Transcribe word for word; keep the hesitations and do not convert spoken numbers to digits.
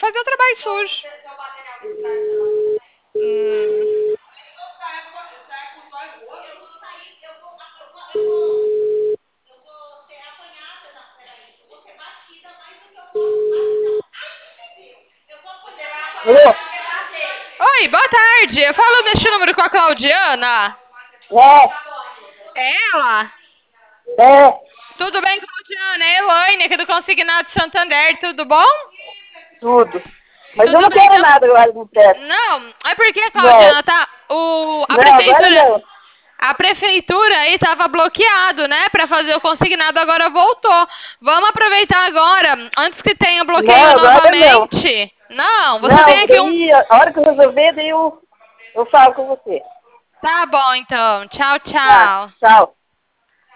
fazer o trabalho sujo. Hum. Alô? Oi, boa tarde. Eu falo neste número com a Claudiana. É, É ela? é, Tudo bem, Claudiana? É Elaine aqui do Consignado Santander, tudo bom? tudo. Mas eu Tudo não bem, quero então. nada agora do teto. Não, é porque, Não, Claudiana, tá. O, a não, agora prefeitura. não. A prefeitura aí tava bloqueado, né, pra fazer o consignado, agora voltou. Vamos aproveitar agora, antes que tenha bloqueio Não, agora não. novamente. Não, você tem Não, aqui um. daí, a hora que eu resolver, daí eu, eu falo com você. Tá bom, então. Tchau, Tá, tchau. tchau.